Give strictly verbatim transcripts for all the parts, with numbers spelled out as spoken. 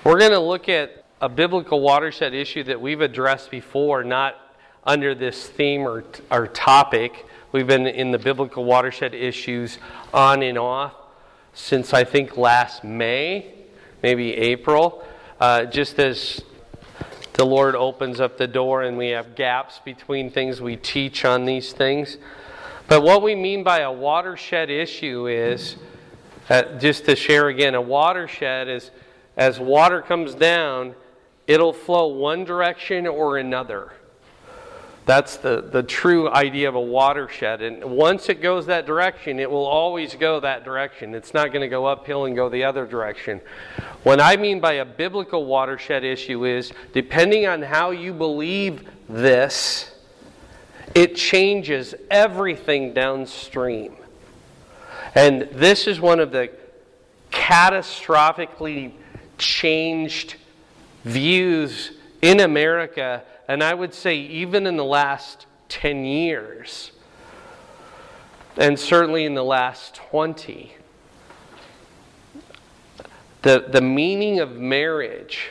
We're going to look at a biblical watershed issue that we've addressed before, not under this theme or, or topic. We've been in the biblical watershed issues on and off since I think last May, maybe April, uh, just as the Lord opens up the door and we have gaps between things we teach on these things. But what we mean by a watershed issue is, uh, just to share again, a watershed is as water comes down, it'll flow one direction or another. That's the, the true idea of a watershed. And once it goes that direction, it will always go that direction. It's not going to go uphill and go the other direction. What I mean by a biblical watershed issue is, depending on how you believe this, it changes everything downstream. And this is one of the catastrophically changed views in America, and I would say even in the last ten years, and certainly in the last twenty. The, the meaning of marriage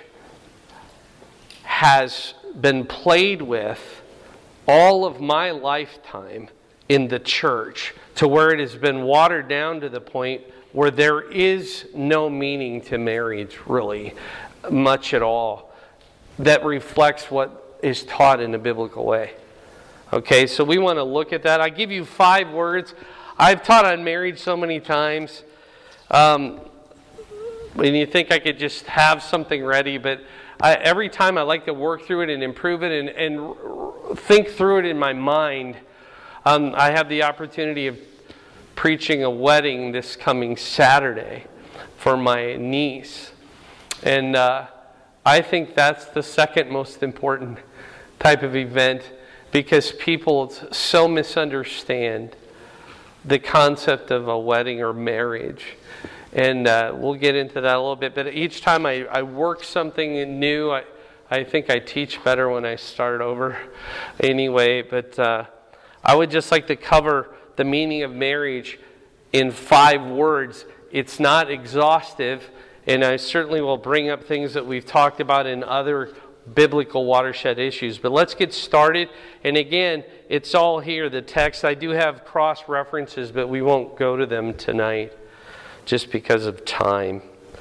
has been played with all of my lifetime in the church, to where it has been watered down to the point where there is no meaning to marriage, really, much at all, that reflects what is taught in a biblical way. Okay, so we want to look at that. I give you five words. I've taught on marriage so many times. Um, and you think I could just have something ready, but I, every time I like to work through it and improve it and, and think through it in my mind. Um, I have the opportunity of preaching a wedding this coming Saturday for my niece. And uh, I think that's the second most important type of event, because people so misunderstand the concept of a wedding or marriage. And uh, we'll get into that a little bit. But each time I, I work something new, I, I think I teach better when I start over anyway. But uh, I would just like to cover the meaning of marriage in five words. It's not exhaustive, and I certainly will bring up things that we've talked about in other biblical watershed issues. But let's get started. And again, it's all here, the text. I do have cross references, but we won't go to them tonight just because of time.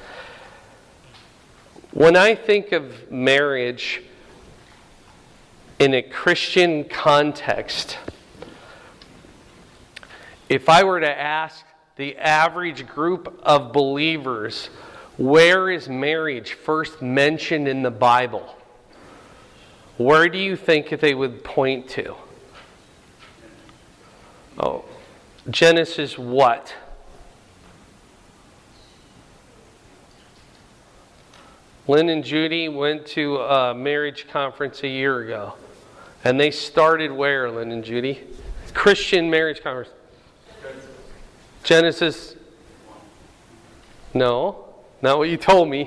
When I think of marriage in a Christian context, if I were to ask the average group of believers, where is marriage first mentioned in the Bible? Where do you think they would point to? Oh, Genesis what? Lynn and Judy went to a marriage conference a year ago. And they started where, Lynn and Judy? Christian marriage conference. Genesis. No, not what you told me.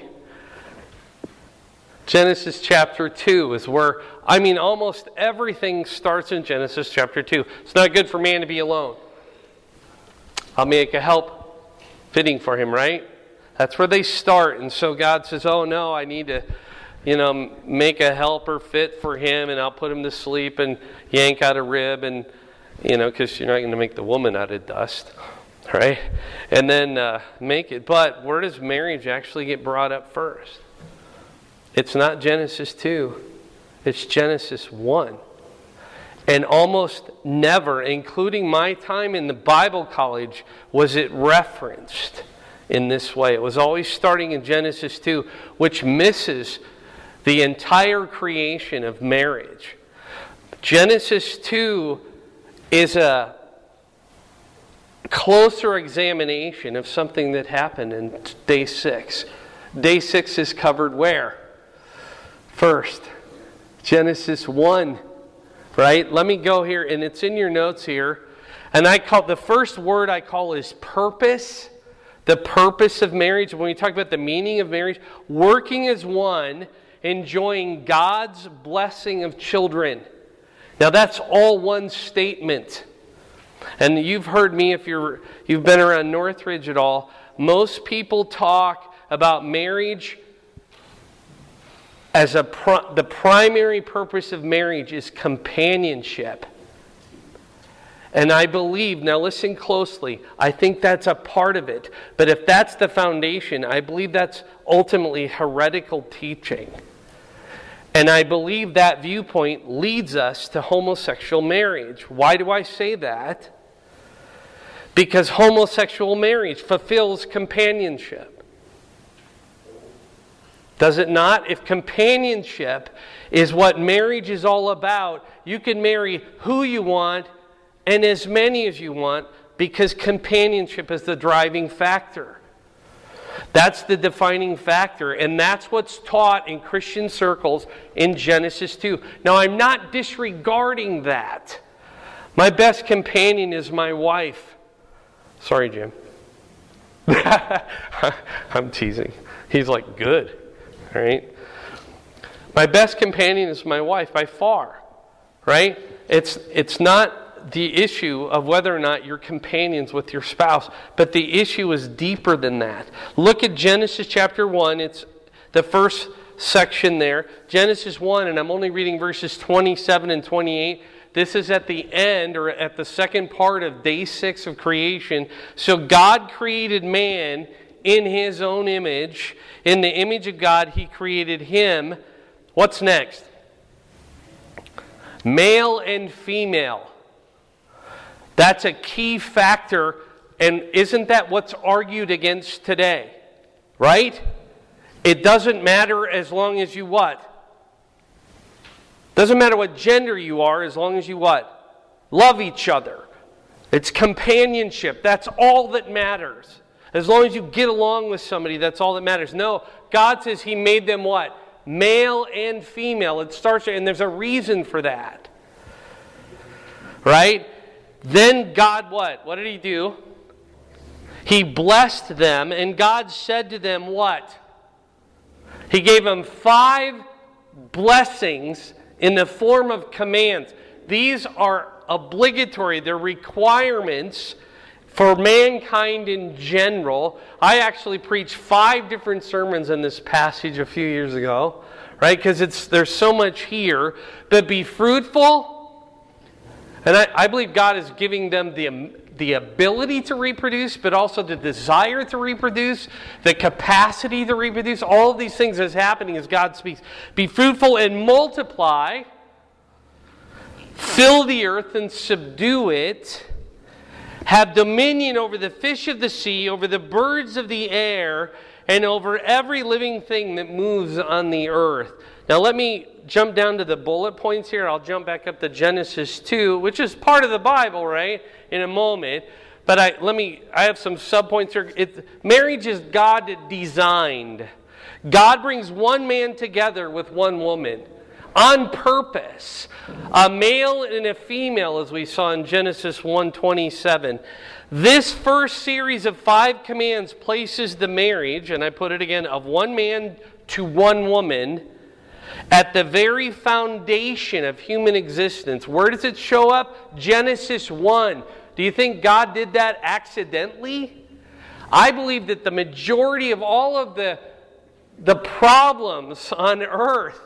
Genesis chapter two is where, I mean, almost everything starts in Genesis chapter two. It's not good for man to be alone. I'll make a help fitting for him, right? That's where they start. And so God says, oh no, I need to, you know, make a helper fit for him, and I'll put him to sleep and yank out a rib, and, you know, because you're not going to make the woman out of dust, right? And then uh, make it. But where does marriage actually get brought up first? It's not Genesis two. It's Genesis one. And almost never, including my time in the Bible college, was it referenced in this way. It was always starting in Genesis two, which misses the entire creation of marriage. Genesis two is a closer examination of something that happened in day six. Day six is covered where? First, Genesis one, right? Let me go here, and it's in your notes here. And I call the first word I call is purpose. The purpose of marriage. When we talk about the meaning of marriage, working as one, enjoying God's blessing of children. Now that's all one statement. And you've heard me, if you're you've been around Northridge at all, most people talk about marriage as a pro- the primary purpose of marriage is companionship. And I believe, now listen closely, I think that's a part of it. But if that's the foundation, I believe that's ultimately heretical teaching. And I believe that viewpoint leads us to homosexual marriage. Why do I say that? Because homosexual marriage fulfills companionship. Does it not? If companionship is what marriage is all about, you can marry who you want and as many as you want, because companionship is the driving factor. That's the defining factor, and that's what's taught in Christian circles in Genesis two. Now, I'm not disregarding that. My best companion is my wife. Sorry, Jim. I'm teasing. He's like, good. All right? My best companion is my wife by far. Right? It's it's not the issue of whether or not you're companions with your spouse, but the issue is deeper than that. Look at Genesis chapter one. It's the first section there. Genesis one, and I'm only reading verses twenty-seven and twenty-eight. This is at the end, or at the second part of day six of creation. So God created man in His own image. In the image of God, He created him. What's next? Male and female. That's a key factor, and isn't that what's argued against today? Right? It doesn't matter as long as you what? Doesn't matter what gender you are as long as you what? Love each other. It's companionship. That's all that matters. As long as you get along with somebody, that's all that matters. No, God says He made them what? Male and female. It starts, and there's a reason for that. Right? Then God what? What did He do? He blessed them, and God said to them what? He gave them five blessings in the form of commands. These are obligatory. They're requirements for mankind in general. I actually preached five different sermons on this passage a few years ago, right? Because it's there's so much here. But be fruitful. And I, I believe God is giving them the, the ability to reproduce, but also the desire to reproduce, the capacity to reproduce. All of these things is happening as God speaks. Be fruitful and multiply. Fill the earth and subdue it. Have dominion over the fish of the sea, over the birds of the air, and over every living thing that moves on the earth. Now let me jump down to the bullet points here. I'll jump back up to Genesis two, which is part of the Bible, right? In a moment. But I let me I have some subpoints here. It, marriage is God designed. God brings one man together with one woman on purpose. A male and a female, as we saw in Genesis one twenty-seven. This first series of five commands places the marriage, and I put it again, of one man to one woman at the very foundation of human existence. Where does it show up? Genesis one. Do you think God did that accidentally? I believe that the majority of all of the, the problems on earth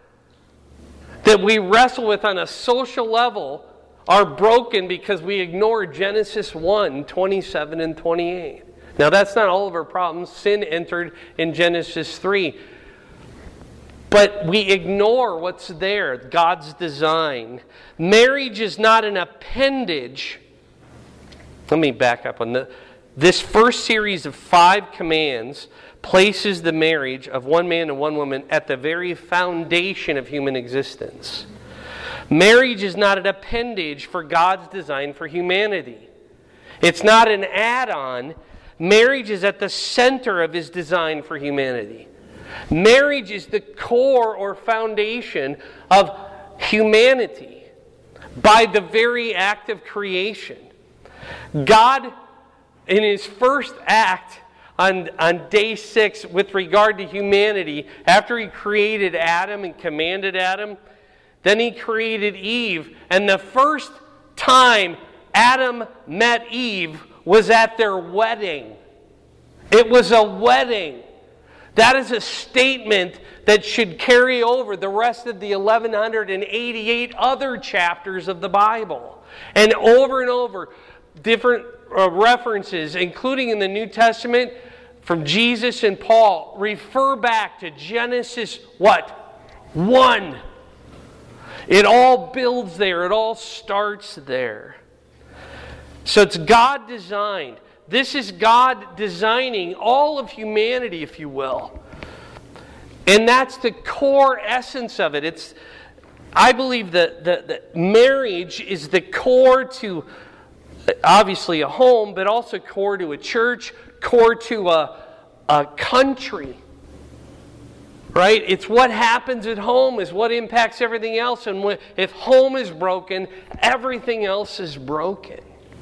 that we wrestle with on a social level are broken because we ignore Genesis one, twenty-seven and twenty-eight. Now that's not all of our problems. Sin entered in Genesis three. But we ignore what's there, God's design. Marriage is not an appendage. Let me back up on the. This first series of five commands places the marriage of one man and one woman at the very foundation of human existence. Marriage is not an appendage for God's design for humanity. It's not an add-on. Marriage is at the center of His design for humanity. Marriage is the core or foundation of humanity by the very act of creation. God, in His first act on, on day six with regard to humanity, after He created Adam and commanded Adam, then He created Eve. And the first time Adam met Eve was at their wedding. It was a wedding. That is a statement that should carry over the rest of the eleven eighty-eight other chapters of the Bible. And over and over, different uh, references, including in the New Testament, from Jesus and Paul, refer back to Genesis, what? one. It all builds there. It all starts there. So it's God designed. This is God designing all of humanity, if you will. And that's the core essence of it. It's, I believe that, that, that marriage is the core to, obviously, a home, but also core to a church, core to a, a country. Right? It's what happens at home is what impacts everything else. And when, if home is broken, everything else is broken.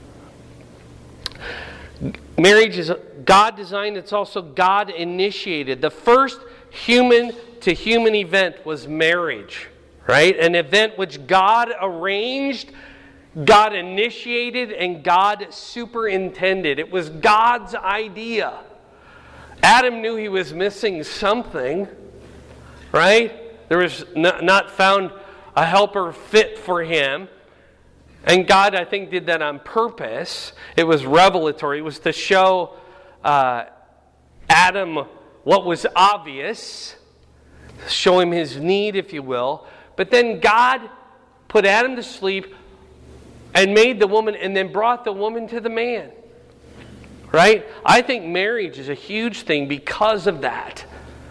Marriage is God designed. It's also God initiated. The first human to human event was marriage. Right? An event which God arranged, God initiated, and God superintended. It was God's idea. Adam knew he was missing something. Right? There was not found a helper fit for him. And God, I think, did that on purpose. It was revelatory. It was to show uh, Adam what was obvious. Show him his need, if you will. But then God put Adam to sleep and made the woman and then brought the woman to the man. Right? I think marriage is a huge thing because of that.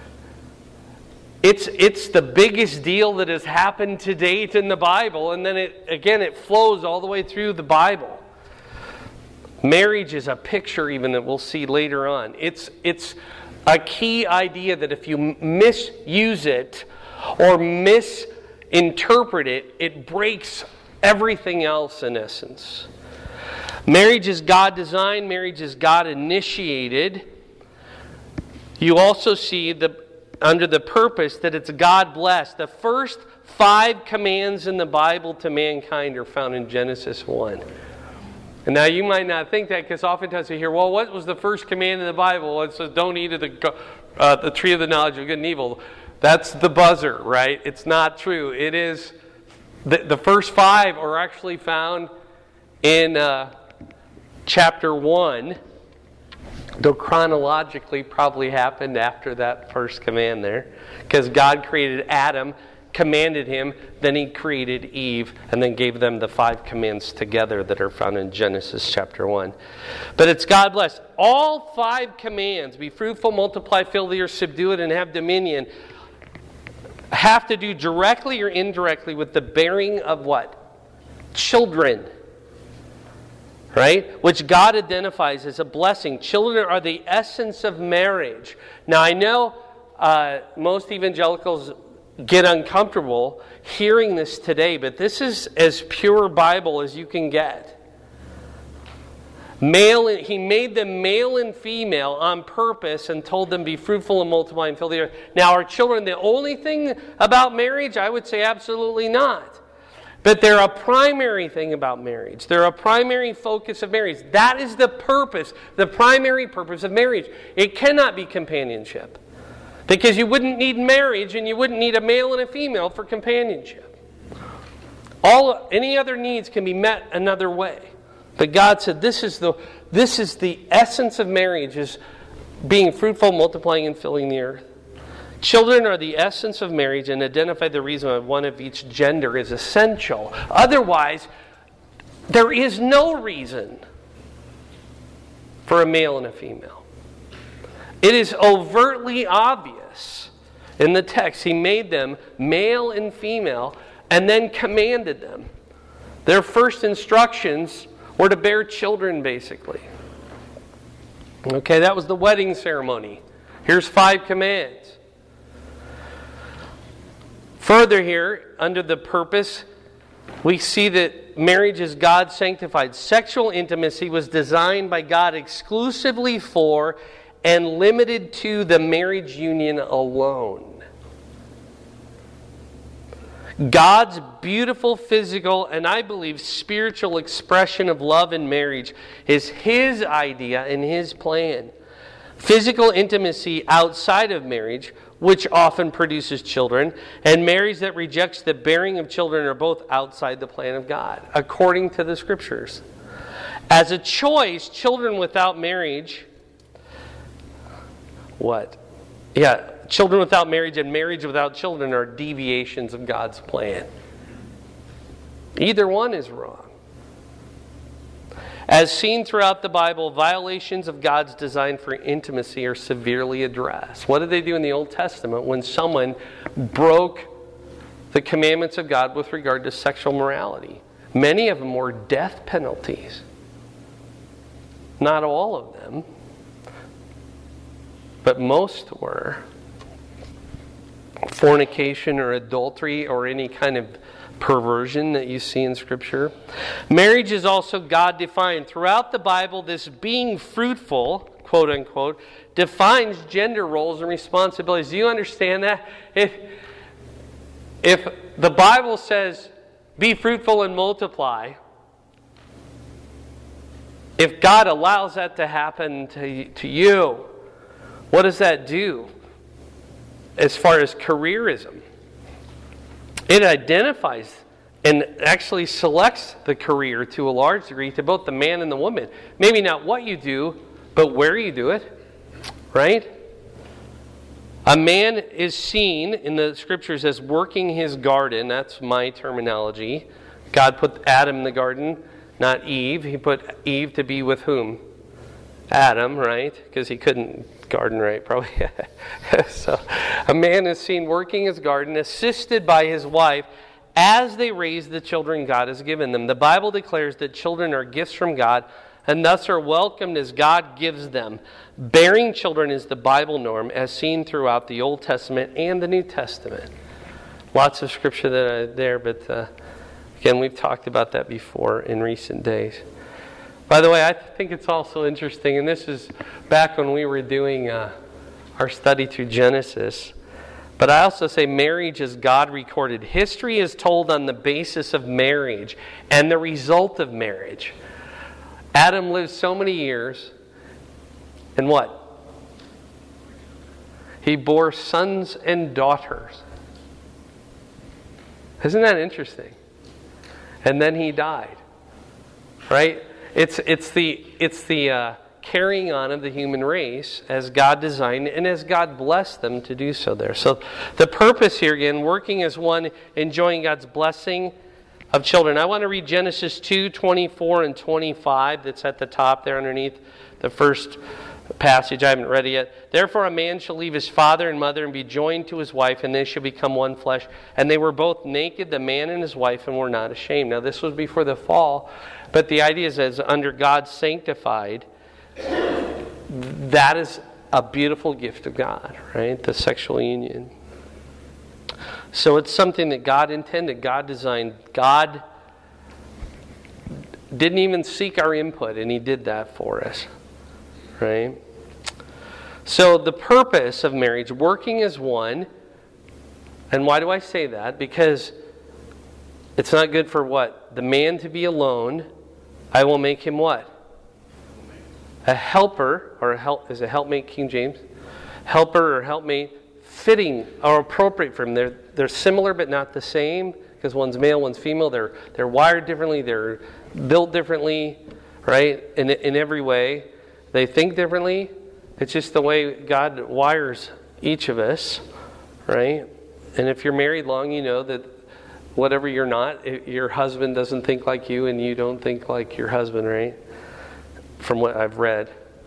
It's it's the biggest deal that has happened to date in the Bible, and then it again it flows all the way through the Bible. Marriage is a picture even that we'll see later on. It's it's a key idea that if you misuse it or misinterpret it, it breaks everything else in essence. Marriage is God designed, marriage is God initiated. You also see the under the purpose that it's God blessed. The first five commands in the Bible to mankind are found in Genesis one. And now you might not think that because oftentimes you hear, well, what was the first command in the Bible? It says, don't eat of the, uh, the tree of the knowledge of good and evil. That's the buzzer, right? It's not true. It is, the, the first five are actually found in uh, chapter one. Though chronologically probably happened after that first command there. Because God created Adam, commanded him, then he created Eve, and then gave them the five commands together that are found in Genesis chapter one. But it's God blessed. All five commands, be fruitful, multiply, fill the earth, subdue it, and have dominion, have to do directly or indirectly with the bearing of what? Children. Right? Which God identifies as a blessing. Children are the essence of marriage. Now I know uh, most evangelicals get uncomfortable hearing this today, but this is as pure Bible as you can get. Male, he made them male and female on purpose and told them be fruitful and multiply and fill the earth. Now are children the only thing about marriage? I would say absolutely not. But they're a primary thing about marriage. They're a primary focus of marriage. That is the purpose, the primary purpose of marriage. It cannot be companionship. Because you wouldn't need marriage and you wouldn't need a male and a female for companionship. All any other needs can be met another way. But God said this is the this is the essence of marriage, is being fruitful, multiplying, and filling the earth. Children are the essence of marriage and identify the reason why one of each gender is essential. Otherwise, there is no reason for a male and a female. It is overtly obvious in the text. He made them male and female and then commanded them. Their first instructions were to bear children, basically. Okay, that was the wedding ceremony. Here's five commands. Further here, under the purpose, we see that marriage is God sanctified. Sexual intimacy was designed by God exclusively for and limited to the marriage union alone. God's beautiful physical and I believe spiritual expression of love in marriage is His idea and His plan. physical intimacy outside of marriage, which often produces children, and marriage that rejects the bearing of children are both outside the plan of God, according to the Scriptures. As a choice, children without marriage, what? Yeah, children without marriage and marriage without children are deviations of God's plan. Either one is wrong. As seen throughout the Bible, violations of God's design for intimacy are severely addressed. What did they do in the Old Testament when someone broke the commandments of God with regard to sexual morality? Many of them were death penalties. Not all of them, but most were. Fornication or adultery or any kind of perversion that you see in Scripture. Marriage is also God-defined. Throughout the Bible, this being fruitful, quote unquote, defines gender roles and responsibilities. Do you understand that? If, if the Bible says, be fruitful and multiply, if God allows that to happen to, to you, what does that do as far as careerism? It identifies and actually selects the career to a large degree to both the man and the woman. Maybe not what you do, but where you do it. Right? A man is seen in the Scriptures as working his garden. That's my terminology. God put Adam in the garden, not Eve. He put Eve to be with whom? Adam, right? Because he couldn't garden right, probably. So, a man is seen working his garden, assisted by his wife, as they raise the children God has given them. The Bible declares that children are gifts from God, and thus are welcomed as God gives them. Bearing children is the Bible norm, as seen throughout the Old Testament and the New Testament. Lots of scripture that are there, but uh, again, we've talked about that before in recent days. By the way, I think it's also interesting, and this is back when we were doing uh, our study through Genesis, but I also say marriage is God-recorded. History is told on the basis of marriage and the result of marriage. Adam lived so many years, and what? He bore sons and daughters. Isn't that interesting? And then he died, right? It's it's the it's the uh, carrying on of the human race as God designed and as God blessed them to do so there. So the purpose here, again, working as one, enjoying God's blessing of children. I want to read Genesis two, twenty-four and twenty-five. That's at the top there underneath the first passage. I haven't read it yet. Therefore a man shall leave his father and mother and be joined to his wife, and they shall become one flesh. And they were both naked, the man and his wife, and were not ashamed. Now this was before the fall, but the idea is as under God sanctified, that is a beautiful gift of God, right? The sexual union. So it's something that God intended, God designed. God didn't even seek our input, and He did that for us, right? So the purpose of marriage, working as one, and why do I say that? Because it's not good for what? The man to be alone. I will make him what? A helper, or a help, is a helpmate King James? Helper or helpmate, fitting or appropriate for him. They're they're similar but not the same, because one's male, one's female. They're they're wired differently. They're built differently, right? In in every way, they think differently. It's just the way God wires each of us, right? And if you're married long, you know that whatever you're not, your husband doesn't think like you, and you don't think like your husband, right? From what I've read.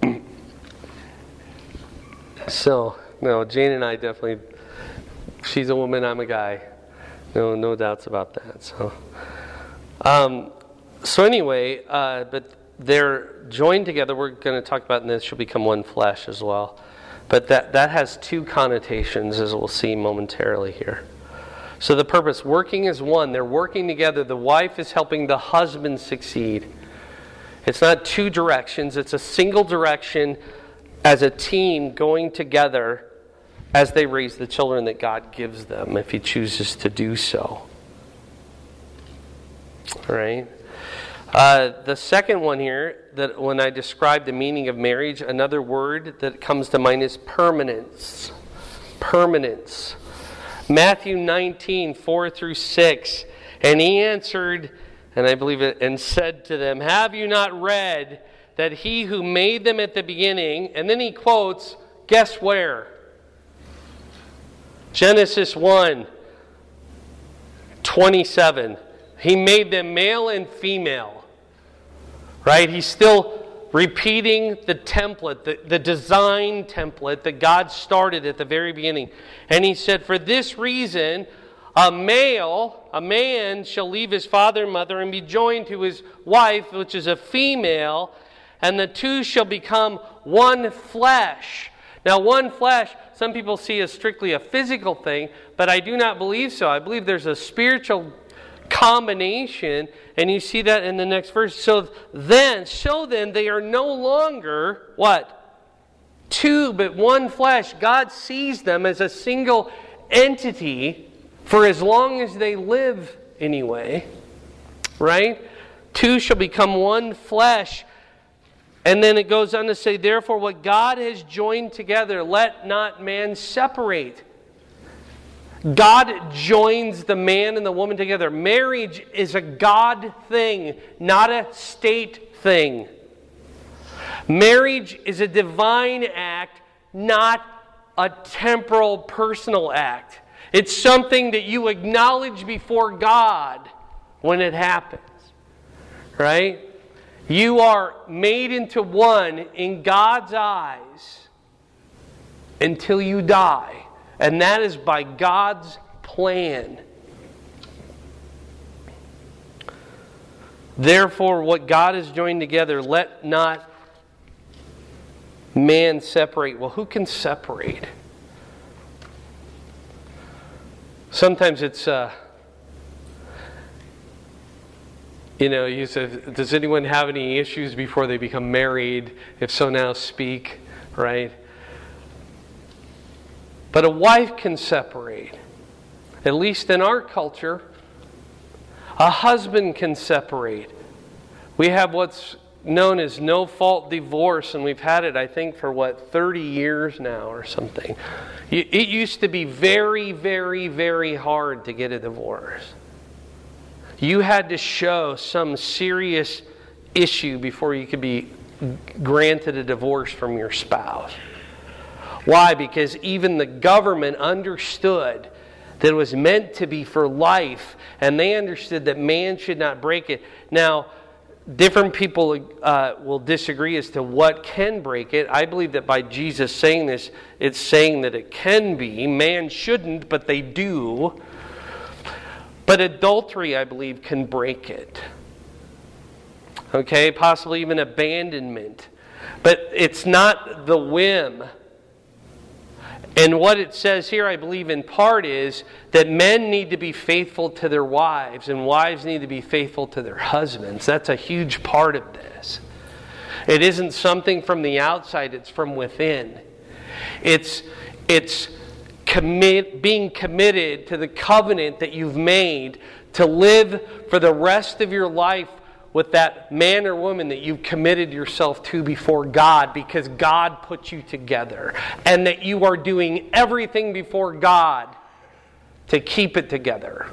So, no, Jane and I definitely, she's a woman, I'm a guy. No, no doubts about that. So, um, so anyway, uh, but they're joined together. We're going to talk about, and this shall become one flesh as well. But that, that has two connotations, as we'll see momentarily here. So the purpose, working as one. They're working together. The wife is helping the husband succeed. It's not two directions. It's a single direction as a team going together as they raise the children that God gives them, if He chooses to do so. All right? Uh, the second one here, that when I describe the meaning of marriage, another word that comes to mind is permanence. Permanence. Matthew nineteen, four through six. And he answered, and I believe it, and said to them, have you not read that he who made them at the beginning, and then he quotes, guess where? Genesis one, twenty-seven. He made them male and female. Right? He's still repeating the template, the, the design template that God started at the very beginning. And he said, for this reason, a male, a man shall leave his father and mother and be joined to his wife, which is a female, and the two shall become one flesh. Now, one flesh, some people see as strictly a physical thing, but I do not believe so. I believe there's a spiritual combination, and you see that in the next verse. So then, so then, they are no longer, what? Two, but one flesh. God sees them as a single entity for as long as they live anyway. Right? Two shall become one flesh. And then it goes on to say, therefore, what God has joined together, let not man separate. God joins the man and the woman together. Marriage is a God thing, not a state thing. Marriage is a divine act, not a temporal, personal act. It's something that you acknowledge before God when it happens. Right? You are made into one in God's eyes until you die. And that is by God's plan. Therefore, what God has joined together, let not man separate. Well, who can separate? Sometimes it's, uh, you know, you said, does anyone have any issues before they become married? If so, now speak, right? But a wife can separate. At least in our culture, a husband can separate. We have what's known as no-fault divorce, and we've had it, I think, for what, thirty years now or something. It used to be very, very, very hard to get a divorce. You had to show some serious issue before you could be granted a divorce from your spouse. Why? Because even the government understood that it was meant to be for life, and they understood that man should not break it. Now, different people uh, will disagree as to what can break it. I believe that by Jesus saying this, it's saying that it can be. Man shouldn't, but they do. But adultery, I believe, can break it. Okay? Possibly even abandonment. But it's not the whim. And what it says here, I believe, in part is that men need to be faithful to their wives and wives need to be faithful to their husbands. That's a huge part of this. It isn't something from the outside, it's from within. It's, it's commit, being committed to the covenant that you've made to live for the rest of your life with that man or woman that you've committed yourself to before God because God put you together. And that you are doing everything before God to keep it together.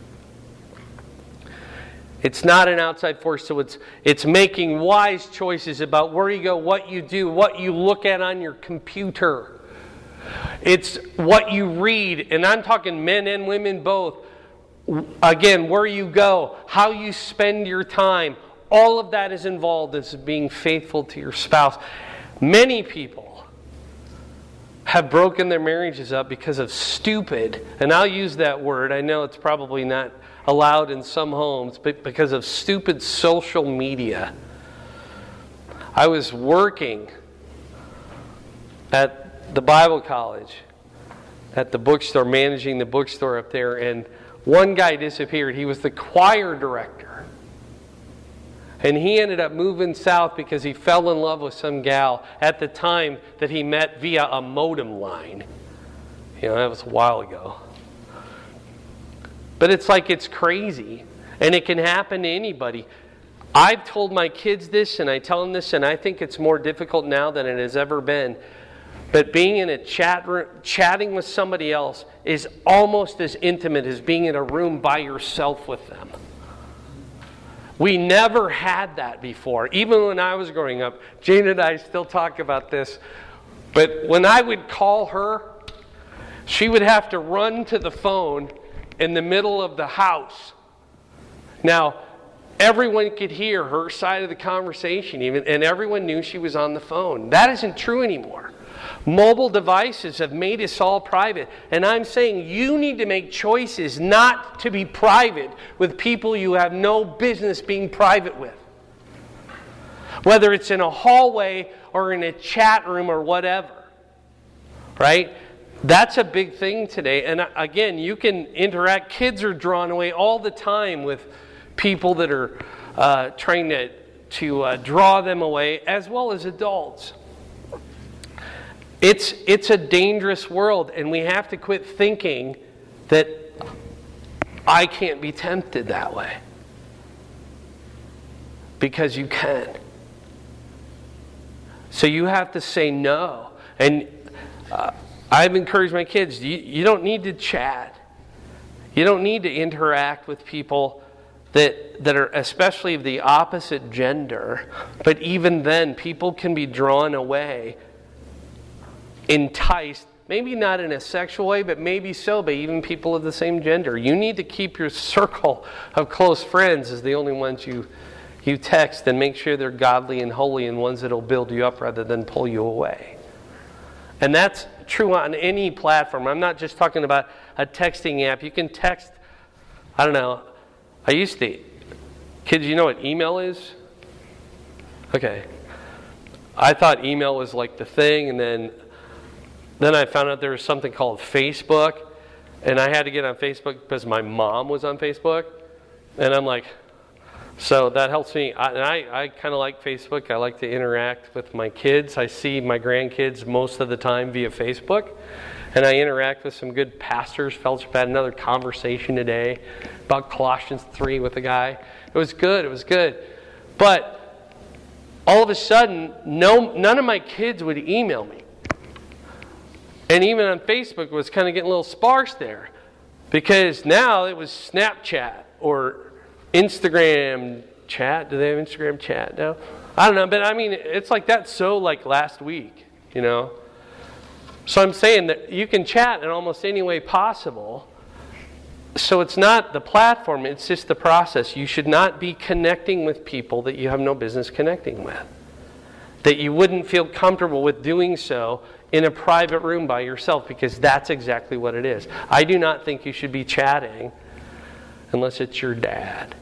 It's not an outside force, so it's, it's making wise choices about where you go, what you do, what you look at on your computer. It's what you read, and I'm talking men and women both. Again, where you go, how you spend your time, all of that is involved as being faithful to your spouse. Many people have broken their marriages up because of stupid, and I'll use that word, I know it's probably not allowed in some homes, but because of stupid social media. I was working at the Bible college, at the bookstore, managing the bookstore up there, and one guy disappeared. He was the choir director. And he ended up moving south because he fell in love with some gal at the time that he met via a modem line. You know, that was a while ago. But it's like it's crazy. And it can happen to anybody. I've told my kids this, and I tell them this, and I think it's more difficult now than it has ever been. But being in a chat room, chatting with somebody else is almost as intimate as being in a room by yourself with them. We never had that before. Even when I was growing up, Jane and I still talk about this. But when I would call her, she would have to run to the phone in the middle of the house. Now, everyone could hear her side of the conversation, even, and everyone knew she was on the phone. That isn't true anymore. Mobile devices have made us all private. And I'm saying you need to make choices not to be private with people you have no business being private with. Whether it's in a hallway or in a chat room or whatever. Right? That's a big thing today. And again, you can interact. Kids are drawn away all the time with people that are uh, trying to, to uh, draw them away, as well as adults. It's, it's a dangerous world, and we have to quit thinking that I can't be tempted that way. Because you can. So you have to say no. And uh, I've encouraged my kids, you, you don't need to chat. You don't need to interact with people that, that are especially of the opposite gender. But even then, people can be drawn away, enticed, maybe not in a sexual way, but maybe so, by even people of the same gender. You need to keep your circle of close friends as the only ones you, you text, and make sure they're godly and holy and ones that will build you up rather than pull you away. And that's true on any platform. I'm not just talking about a texting app. You can text, I don't know, I used to, kids, you know what email is? Okay. I thought email was like the thing, and then Then I found out there was something called Facebook, and I had to get on Facebook because my mom was on Facebook, and I'm like, so that helps me. I, and I, I kind of like Facebook. I like to interact with my kids. I see my grandkids most of the time via Facebook, and I interact with some good pastors. Fellowship had another conversation today about Colossians three with a guy. It was good. It was good. But all of a sudden, no, none of my kids would email me. And even on Facebook, it was kind of getting a little sparse there. Because now it was Snapchat or Instagram chat. Do they have Instagram chat now? I don't know, but I mean, it's like that so like last week, you know. So I'm saying that you can chat in almost any way possible. So it's not the platform, it's just the process. You should not be connecting with people that you have no business connecting with. That you wouldn't feel comfortable with doing so in a private room by yourself, because that's exactly what it is. I do not think you should be chatting unless it's your dad.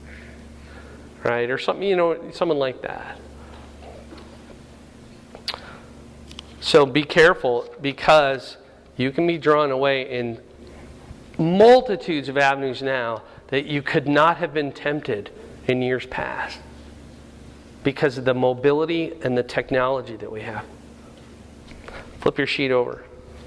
Right? Or something, you know, someone like that. So be careful, because you can be drawn away in multitudes of avenues now that you could not have been tempted in years past, because of the mobility and the technology that we have. Flip your sheet over.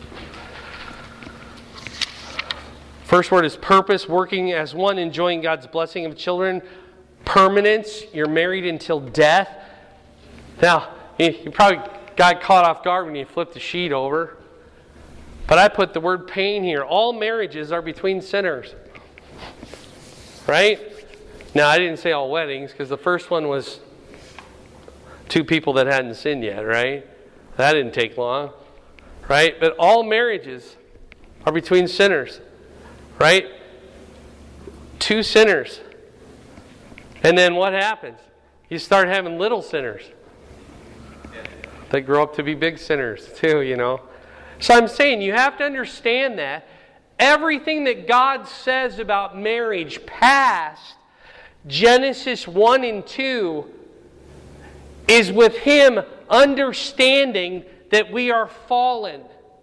First word is purpose, working as one, enjoying God's blessing of children. Permanence, you're married until death. Now, you probably got caught off guard when you flipped the sheet over. But I put the word pain here. All marriages are between sinners. Right? Now, I didn't say all weddings, because the first one was two people that hadn't sinned yet, right? That didn't take long. Right? But all marriages are between sinners. Right? Two sinners. And then what happens? You start having little sinners. They grow up to be big sinners too, you know. So I'm saying you have to understand that everything that God says about marriage past Genesis one and two is with Him understanding that we are fallen.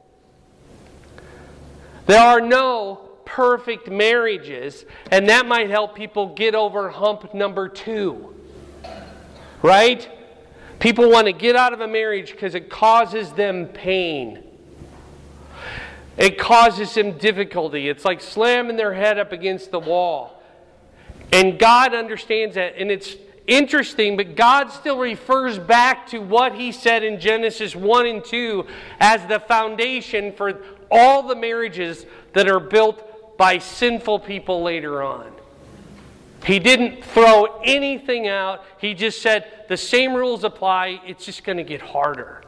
There are no perfect marriages, and that might help people get over hump number two. Right? People want to get out of a marriage because it causes them pain. It causes them difficulty. It's like slamming their head up against the wall. And God understands that, and it's interesting, but God still refers back to what He said in Genesis one and two as the foundation for all the marriages that are built by sinful people later on. He didn't throw anything out. He just said the same rules apply. It's just going to get harder.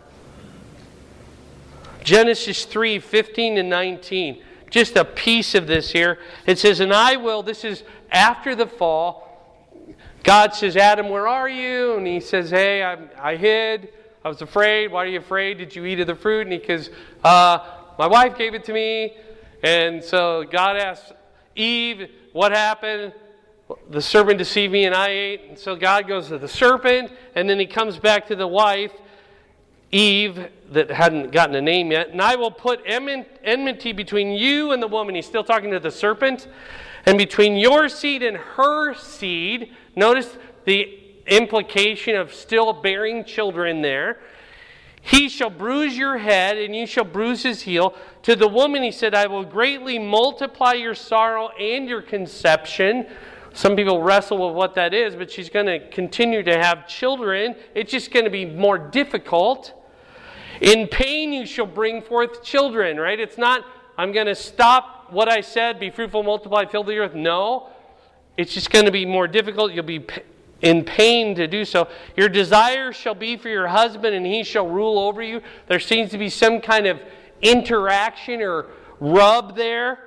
Genesis three, fifteen and nineteen. Just a piece of this here. It says, and I will, this is after the fall. God says, Adam, where are you? And he says, hey, I, I hid. I was afraid. Why are you afraid? Did you eat of the fruit? And he goes, uh, my wife gave it to me. And so God asked Eve, what happened? The serpent deceived me and I ate. And so God goes to the serpent, and then he comes back to the wife, Eve, that hadn't gotten a name yet. And I will put enmity between you and the woman. He's still talking to the serpent. And between your seed and her seed. Notice the implication of still bearing children there. He shall bruise your head, and you shall bruise his heel. To the woman he said, I will greatly multiply your sorrow and your conception. Some people wrestle with what that is, but she's going to continue to have children. It's just going to be more difficult. In pain you shall bring forth children, right? It's not, I'm going to stop what I said, be fruitful, multiply, fill the earth. No, it's just going to be more difficult. You'll be in pain to do so. Your desire shall be for your husband, and he shall rule over you. There seems to be some kind of interaction or rub there.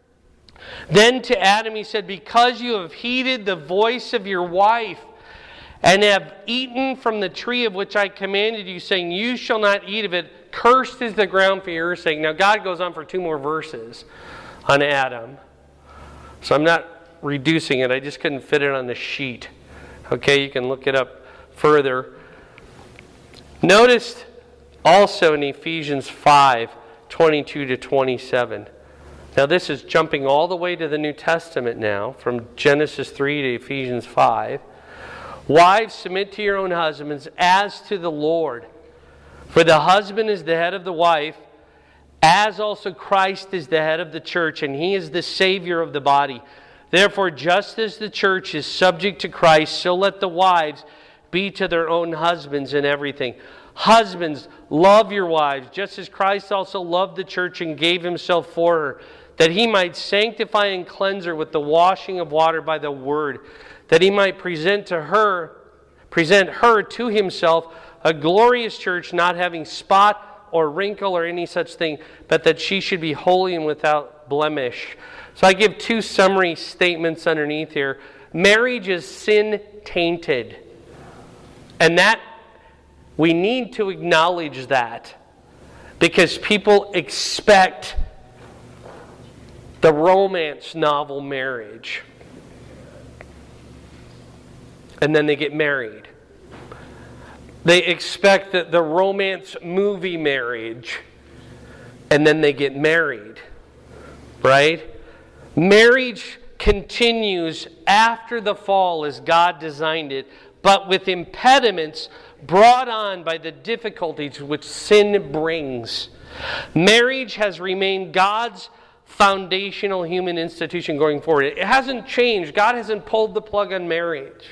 Then to Adam he said, because you have heeded the voice of your wife, and have eaten from the tree of which I commanded you, saying, you shall not eat of it. Cursed is the ground for your sake. Now God goes on for two more verses on Adam. So I'm not reducing it. I just couldn't fit it on the sheet. Okay, you can look it up further. Notice also in Ephesians five, twenty-two to twenty-seven. Now this is jumping all the way to the New Testament now, from Genesis three to Ephesians five. Wives, submit to your own husbands as to the Lord. For the husband is the head of the wife, as also Christ is the head of the church, and he is the Savior of the body. Therefore, just as the church is subject to Christ, so let the wives be to their own husbands in everything. Husbands, love your wives, just as Christ also loved the church and gave himself for her, that he might sanctify and cleanse her with the washing of water by the word, that he might present to her, present her to himself a glorious church, not having spot or wrinkle or any such thing, but that she should be holy and without blemish. So I give two summary statements underneath here. Marriage is sin tainted. And that, we need to acknowledge that, because people expect the romance novel marriage. And then they get married. They expect that the romance movie marriage, and then they get married. Right? Marriage continues after the fall as God designed it, but with impediments brought on by the difficulties which sin brings. Marriage has remained God's foundational human institution going forward. It hasn't changed. God hasn't pulled the plug on marriage.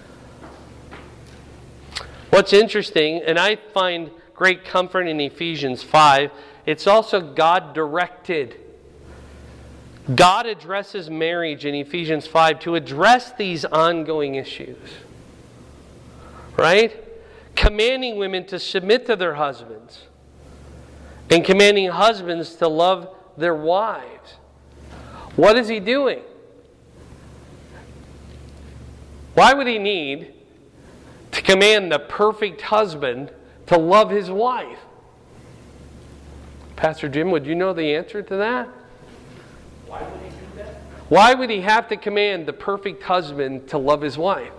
What's interesting, and I find great comfort in Ephesians five, it's also God-directed. God addresses marriage in Ephesians five to address these ongoing issues. Right? Commanding women to submit to their husbands. And commanding husbands to love their wives. What is he doing? Why would he need to command the perfect husband to love his wife? Pastor Jim, would you know the answer to that? Why would he do that? Why would he have to command the perfect husband to love his wife?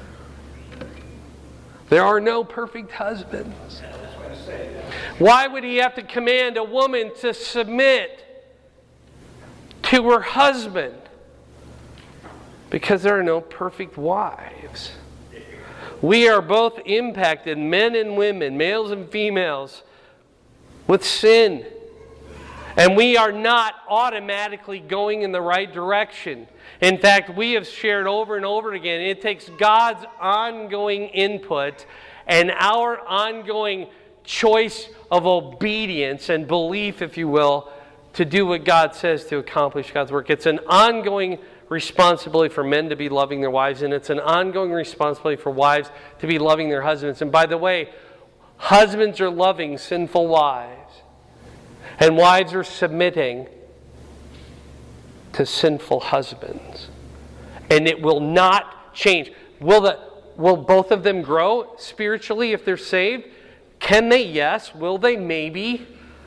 There are no perfect husbands. Why would he have to command a woman to submit to her husband? Because there are no perfect wives. We are both impacted, men and women, males and females, with sin. And we are not automatically going in the right direction. In fact, we have shared over and over again, it takes God's ongoing input and our ongoing choice of obedience and belief, if you will, to do what God says to accomplish God's work. It's an ongoing responsibility for men to be loving their wives, and it's an ongoing responsibility for wives to be loving their husbands. And by the way, husbands are loving sinful wives, and wives are submitting to sinful husbands. And it will not change. Will the will both of them grow spiritually if they're saved? Can they? Yes. Will they? Maybe.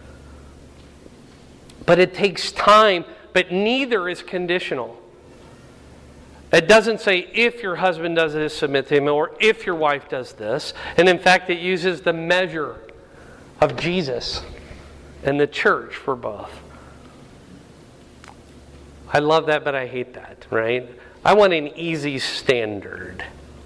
But it takes time, but neither is conditional. It doesn't say if your husband does this, submit to him, or if your wife does this. And in fact, it uses the measure of Jesus and the church for both. I love that, but I hate that, right? I want an easy standard.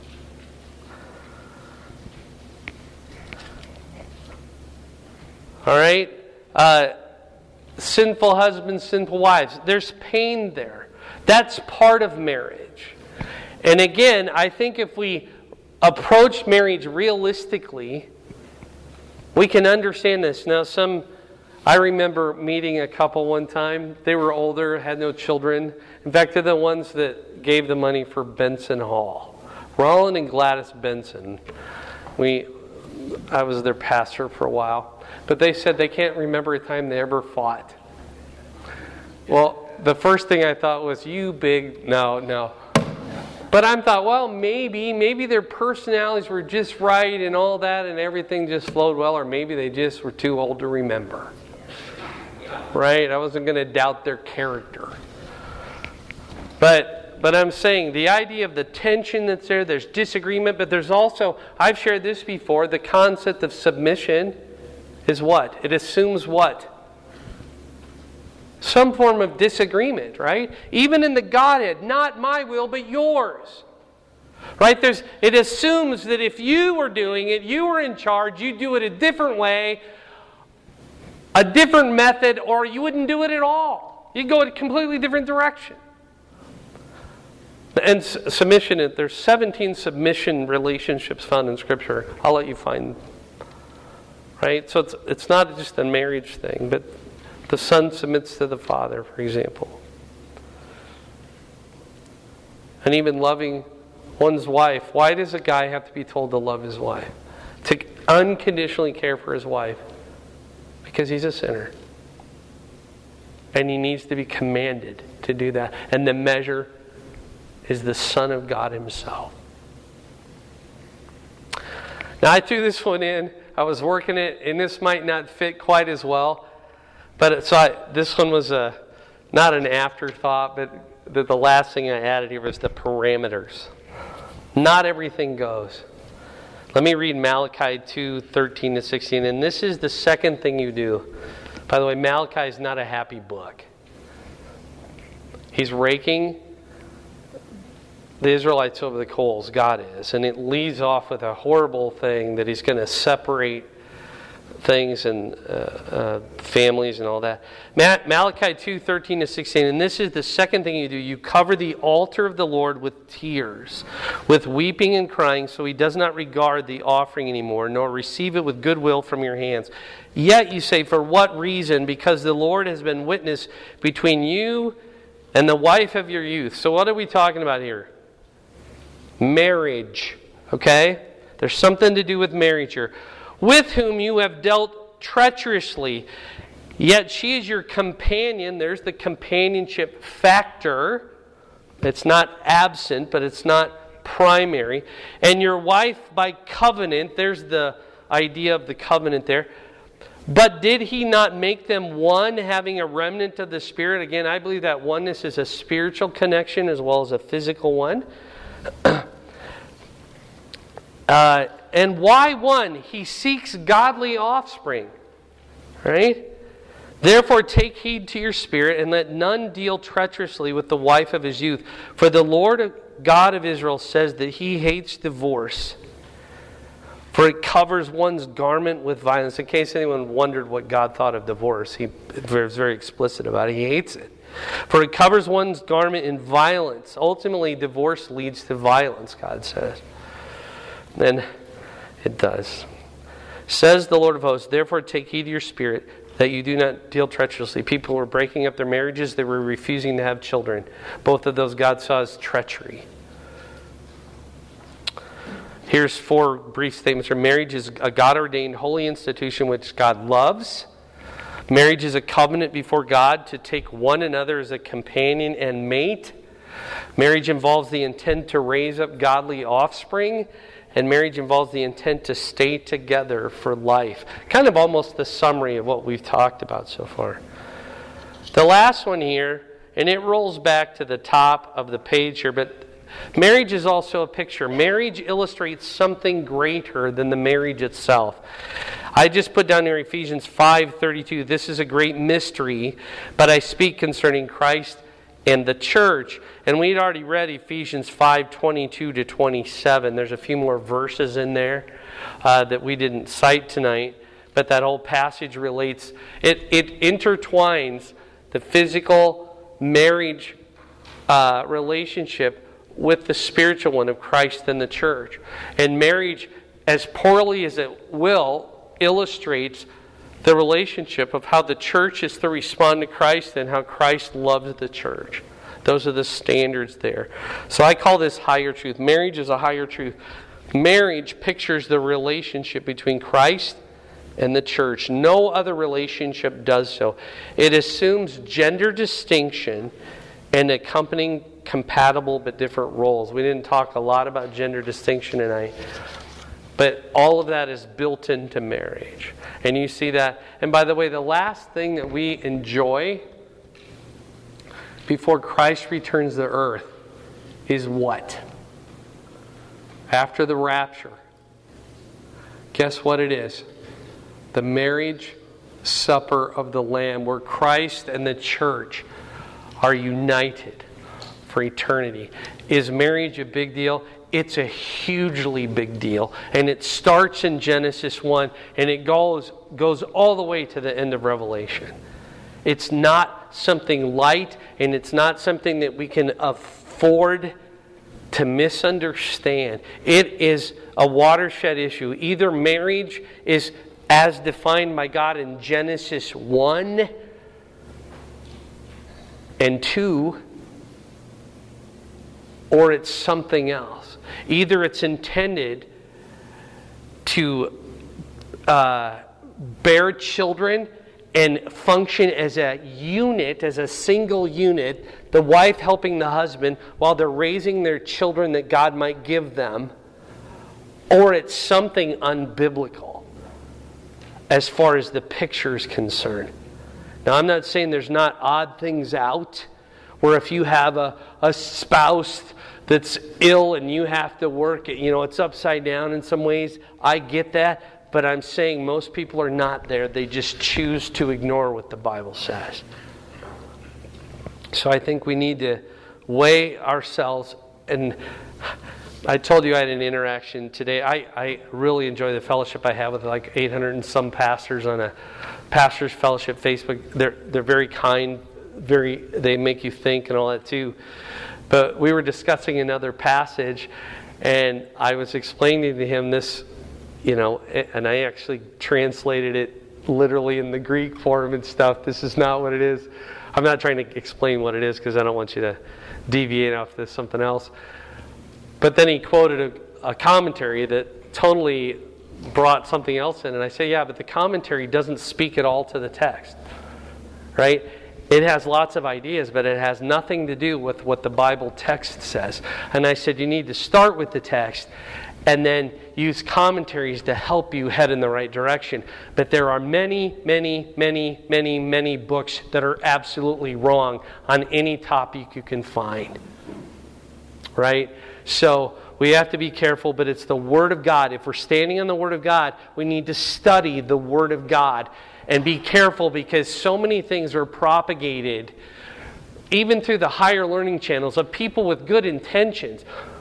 All right? Uh, sinful husbands, sinful wives. There's pain there. That's part of marriage. And again, I think if we approach marriage realistically, we can understand this. Now, some, I remember meeting a couple one time. They were older, had no children. In fact, they're the ones that gave the money for Benson Hall. Roland and Gladys Benson. We, I was their pastor for a while. But they said they can't remember a time they ever fought. Well, the first thing I thought was, you big, no, no. But I thought, well, maybe, maybe their personalities were just right and all that and everything just flowed well, or maybe they just were too old to remember. Right? I wasn't going to doubt their character. But but I'm saying the idea of the tension that's there, there's disagreement, but there's also, I've shared this before, the concept of submission is what? It assumes what? Some form of disagreement, right? Even in the Godhead, not my will, but yours. Right? There's, it assumes that if you were doing it, you were in charge, you'd do it a different way, a different method, or you wouldn't do it at all. You'd go in a completely different direction. And submission, there's seventeen submission relationships found in Scripture. I'll let you find. Right? So it's it's not just a marriage thing, but the son submits to the father, for example. And even loving one's wife. Why does a guy have to be told to love his wife? To unconditionally care for his wife? Because he's a sinner. And he needs to be commanded to do that. And the measure is the Son of God himself. Now I threw this one in. I was working it, and this might not fit quite as well. But so I, this one was a not an afterthought, but the, the last thing I added here was the parameters. Not everything goes. Let me read Malachi two, thirteen to sixteen. And this is the second thing you do. By the way, Malachi is not a happy book. He's raking the Israelites over the coals, God is. And it leads off with a horrible thing that he's going to separate things and uh, uh, families and all that. Malachi two, thirteen to sixteen. And this is the second thing you do. You cover the altar of the Lord with tears, with weeping and crying, so he does not regard the offering anymore, nor receive it with goodwill from your hands. Yet you say, for what reason? Because the Lord has been witness between you and the wife of your youth. So what are we talking about here? Marriage. Okay? There's something to do with marriage here. With whom you have dealt treacherously, yet she is your companion. There's the companionship factor. It's not absent, but it's not primary. And your wife by covenant. There's the idea of the covenant there. But did he not make them one, having a remnant of the Spirit? Again, I believe that oneness is a spiritual connection as well as a physical one. uh, and why one? He seeks godly offspring. Right? Therefore take heed to your spirit, and let none deal treacherously with the wife of his youth. For the Lord God of Israel says that he hates divorce. For it covers one's garment with violence. In case anyone wondered what God thought of divorce, he was very explicit about it. He hates it. For it covers one's garment in violence. Ultimately, divorce leads to violence, God says. And it does. Says the Lord of hosts, therefore take heed to your spirit, that you do not deal treacherously. People were breaking up their marriages. They were refusing to have children. Both of those God saw as treachery. Here's four brief statements. Marriage is a God-ordained holy institution which God loves. Marriage is a covenant before God to take one another as a companion and mate. Marriage involves the intent to raise up godly offspring. And marriage involves the intent to stay together for life. Kind of almost the summary of what we've talked about so far. The last one here, and it rolls back to the top of the page here, but marriage is also a picture. Marriage illustrates something greater than the marriage itself. I just put down here Ephesians five thirty-two. This is a great mystery, but I speak concerning Christ and the church. And we'd already read Ephesians five twenty-two to twenty-seven. There's a few more verses in there uh, that we didn't cite tonight, but that whole passage relates. It, it intertwines the physical marriage uh, relationship with the spiritual one of Christ and the church. And marriage, as poorly as it will, illustrates the relationship of how the church is to respond to Christ and how Christ loves the church. Those are the standards there. So I call this higher truth. Marriage is a higher truth. Marriage pictures the relationship between Christ and the church. No other relationship does so. It assumes gender distinction and accompanying compatible but different roles. We didn't talk a lot about gender distinction tonight, but all of that is built into marriage. And you see that. And by the way, the last thing that we enjoy before Christ returns to earth is what? After the rapture. Guess what it is? The marriage supper of the Lamb, where Christ and the church are united for eternity. Is marriage a big deal? It's a hugely big deal. And it starts in Genesis one and it goes, goes all the way to the end of Revelation. It's not something light, and it's not something that we can afford to misunderstand. It is a watershed issue. Either marriage is as defined by God in Genesis one and two, or it's something else. Either it's intended to uh, bear children and function as a unit, as a single unit, the wife helping the husband while they're raising their children that God might give them, or it's something unbiblical as far as the picture is concerned. Now, I'm not saying there's not odd things out, where if you have a, a spouse that's ill and you have to work, you know, it's upside down in some ways. I get that. But I'm saying most people are not there. They just choose to ignore what the Bible says. So I think we need to weigh ourselves. And I told you I had an interaction today. I, I really enjoy the fellowship I have with like eight hundred and some pastors on a Pastors Fellowship Facebook. They're they're very kind. Very they make you think and all that too. But we were discussing another passage, and I was explaining to him this. You know, and I actually translated it literally in the Greek form and stuff. This is not what it is. I'm not trying to explain what it is because I don't want you to deviate off this something else. But then he quoted a, a commentary that totally brought something else in. And I say, yeah, but the commentary doesn't speak at all to the text. Right? It has lots of ideas, but it has nothing to do with what the Bible text says. And I said, you need to start with the text and then use commentaries to help you head in the right direction. But there are many, many, many, many, many books that are absolutely wrong on any topic you can find. Right? So we have to be careful, but it's the Word of God. If we're standing on the Word of God, we need to study the Word of God. And be careful, because so many things are propagated, even through the higher learning channels, of people with good intentions.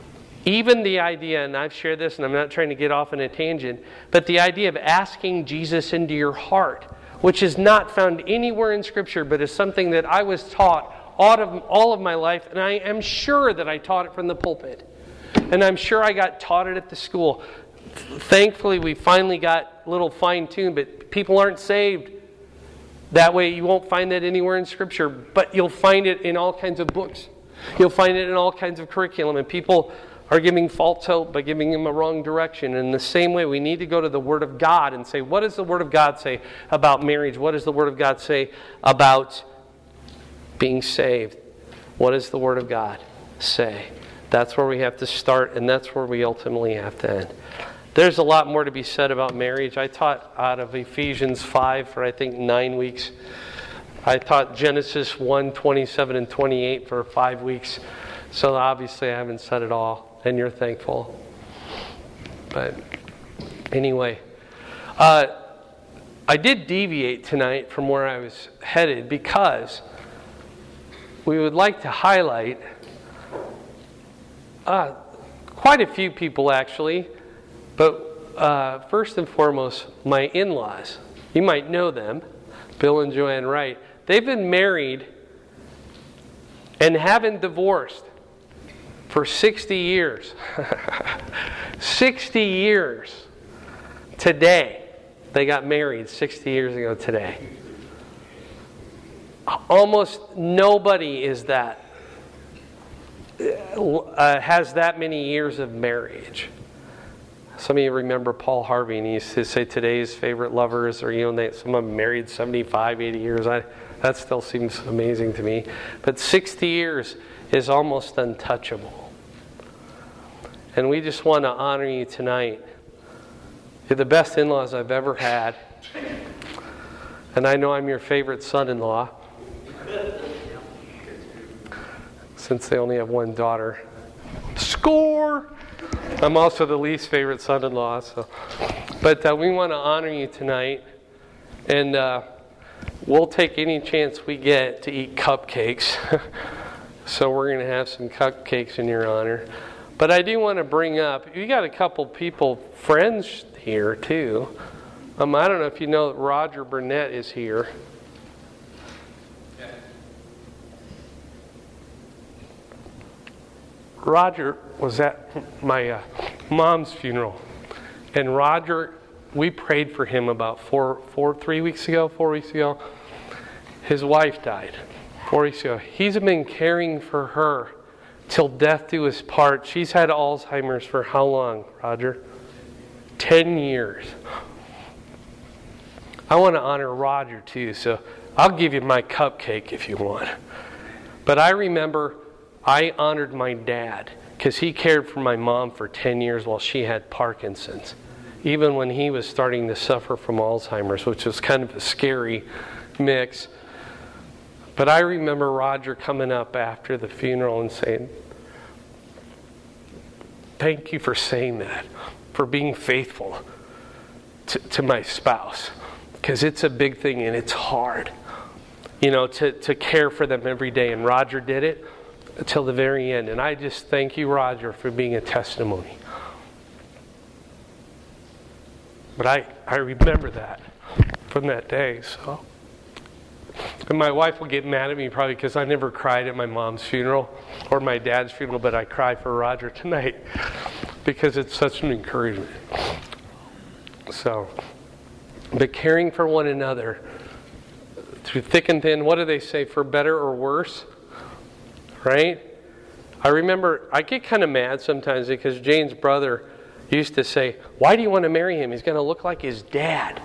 Even the idea, and I've shared this and I'm not trying to get off on a tangent, but the idea of asking Jesus into your heart, which is not found anywhere in Scripture, but is something that I was taught all of, all of my life, and I am sure that I taught it from the pulpit. And I'm sure I got taught it at the school. Thankfully, we finally got a little fine-tuned, but people aren't saved that way. You won't find that anywhere in Scripture, but you'll find it in all kinds of books. You'll find it in all kinds of curriculum, and people are giving false hope by giving them a wrong direction. And in the same way, we need to go to the Word of God and say, what does the Word of God say about marriage? What does the Word of God say about being saved? What does the Word of God say? That's where we have to start, and that's where we ultimately have to end. There's a lot more to be said about marriage. I taught out of Ephesians five for I think nine weeks. I taught Genesis one, twenty-seven and twenty-eight for five weeks. So obviously I haven't said it all, and you're thankful. But anyway, uh, I did deviate tonight from where I was headed because we would like to highlight uh, quite a few people actually, but uh, first and foremost, my in-laws. You might know them, Bill and Joanne Wright. They've been married and haven't divorced for sixty years. sixty years. Today. They got married sixty years ago today. Almost nobody is that uh, has that many years of marriage. Some of you remember Paul Harvey, and he used to say today's favorite lovers, or you know, they, some of them married seventy-five, eighty years. I, that still seems amazing to me. But sixty years is almost untouchable. And we just want to honor you tonight. You're the best in-laws I've ever had. And I know I'm your favorite son-in-law. Since they only have one daughter. Score! I'm also the least favorite son-in-law. So. But uh, we want to honor you tonight. And uh, we'll take any chance we get to eat cupcakes. So we're going to have some cupcakes in your honor. But I do want to bring up, you got a couple people, friends here too. Um, I don't know if you know that Roger Burnett is here. Roger was at my uh, mom's funeral. And Roger, we prayed for him about four, four, three weeks ago, four weeks ago. His wife died four weeks ago. He's been caring for her till death do us part. She's had Alzheimer's for how long, Roger? Ten years. I want to honor Roger too, so I'll give you my cupcake if you want. But I remember I honored my dad because he cared for my mom for ten years while she had Parkinson's. Even when he was starting to suffer from Alzheimer's, which was kind of a scary mix. But I remember Roger coming up after the funeral and saying, thank you for saying that, for being faithful to, to my spouse. Because it's a big thing and it's hard, you know, to, to care for them every day. And Roger did it until the very end. And I just thank you, Roger, for being a testimony. But I, I remember that from that day, so... And my wife will get mad at me probably because I never cried at my mom's funeral or my dad's funeral, but I cried for Roger tonight because it's such an encouragement. So, but caring for one another through thick and thin, what do they say, for better or worse? Right? I remember, I get kind of mad sometimes because Jane's brother used to say, why do you want to marry him? He's going to look like his dad.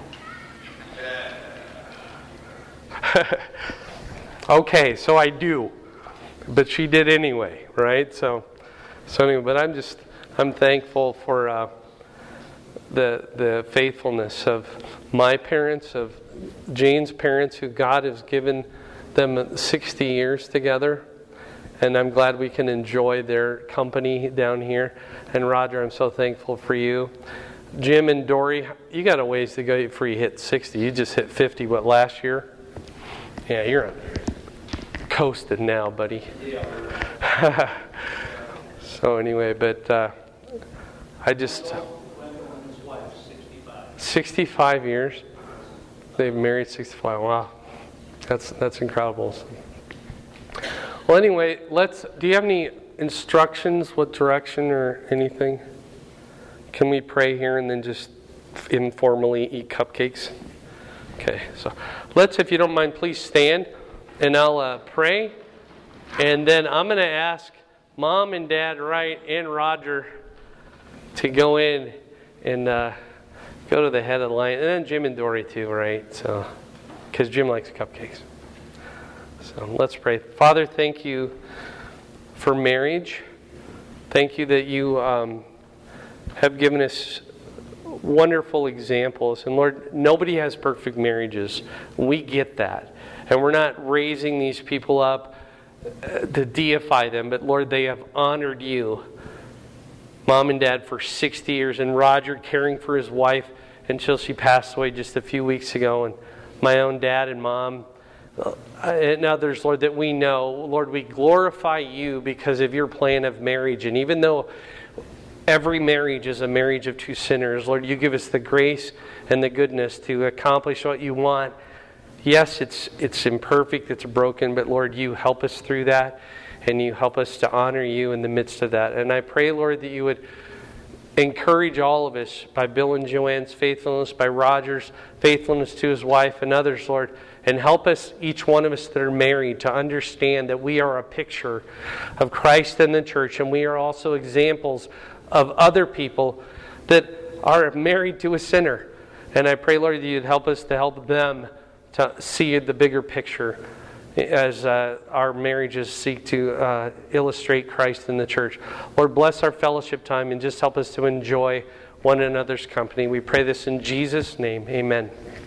Okay, so I do, but she did anyway, right? So, so anyway, but I'm just I'm thankful for uh, the the faithfulness of my parents, of Jane's parents, who God has given them sixty years together, and I'm glad we can enjoy their company down here. And Roger, I'm so thankful for you. Jim and Dory, you got a ways to go before you hit sixty. You just hit fifty, what, last year? Yeah, you're coasting now, buddy. So anyway, but uh, I just... Wendell and his wife, sixty-five. sixty-five years? They've married sixty-five. Wow. That's that's incredible. Well, anyway, let's... Do you have any instructions, what direction or anything? Can we pray here and then just informally eat cupcakes? Okay, so let's, if you don't mind, please stand and I'll uh, pray. And then I'm going to ask Mom and Dad Wright and Roger to go in and uh, go to the head of the line. And then Jim and Dory too, right? So, because Jim likes cupcakes. So let's pray. Father, thank you for marriage. Thank you that you um, have given us wonderful examples. And Lord, nobody has perfect marriages. We get that. And we're not raising these people up to deify them, but Lord, they have honored you. Mom and Dad for sixty years, and Roger caring for his wife until she passed away just a few weeks ago, and my own dad and mom and others, Lord, that we know. Lord, we glorify you because of your plan of marriage. And even though every marriage is a marriage of two sinners, Lord, you give us the grace and the goodness to accomplish what you want. Yes, it's it's imperfect, it's broken, but Lord, you help us through that, and you help us to honor you in the midst of that. And I pray, Lord, that you would encourage all of us by Bill and Joanne's faithfulness, by Roger's faithfulness to his wife and others, Lord, and help us, each one of us that are married, to understand that we are a picture of Christ and the church, and we are also examples of other people that are married to a sinner. And I pray, Lord, that you'd help us to help them to see the bigger picture as uh, our marriages seek to uh, illustrate Christ in the church. Lord, bless our fellowship time and just help us to enjoy one another's company. We pray this in Jesus' name. Amen.